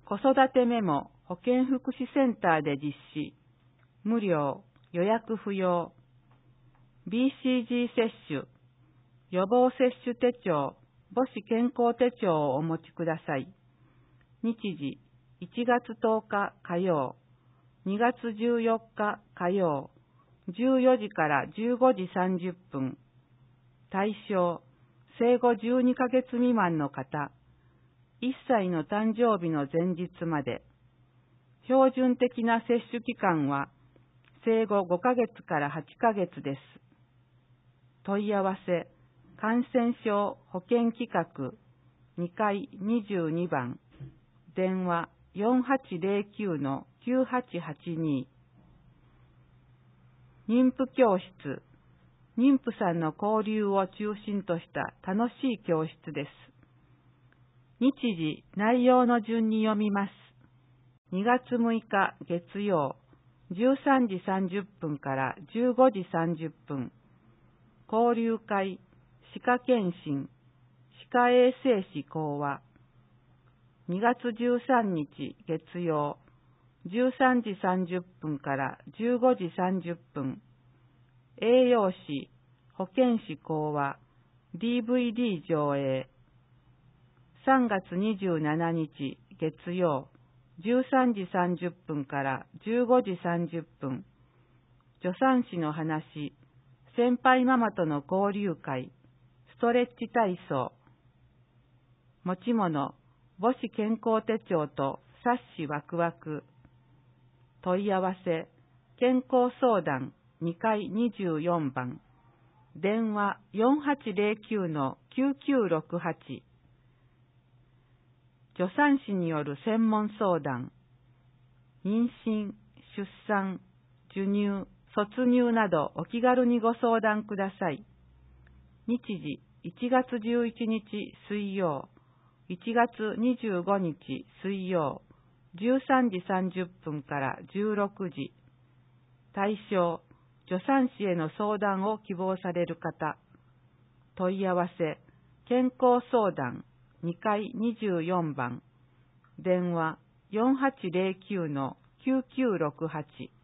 子育てメモ保健福祉センターで実施。無料、予約不要。BCG 接種、予防接種手帳、母子健康手帳をお持ちください。日時、1月10日火曜、2月14日火曜、14時から15時30分。対象、生後12ヶ月未満の方、1歳の誕生日の前日まで。標準的な接種期間は、生後5ヶ月から8ヶ月です。問い合わせ、感染症保健企画2階22番、電話4809-9882。妊婦教室、妊婦さんの交流を中心とした楽しい教室です。日時、内容の順に読みます。2月6日月曜、13時30分から15時30分。交流会、歯科検診、歯科衛生士講話。2月13日月曜、13時30分から15時30分。栄養士、保健師講話、DVD 上映。3月27日月曜、13時30分から15時30分。助産師の話、先輩ママとの交流会、ストレッチ体操。持ち物、母子健康手帳と冊子ワクワク。問い合わせ、健康相談2階24番。電話4809-9968。助産師による専門相談。妊娠、出産、授乳、卒乳などお気軽にご相談ください。日時、1月11日水曜、1月25日水曜、13時30分から16時。対象、助産師への相談を希望される方。問い合わせ、健康相談2階24番。電話4809-9968。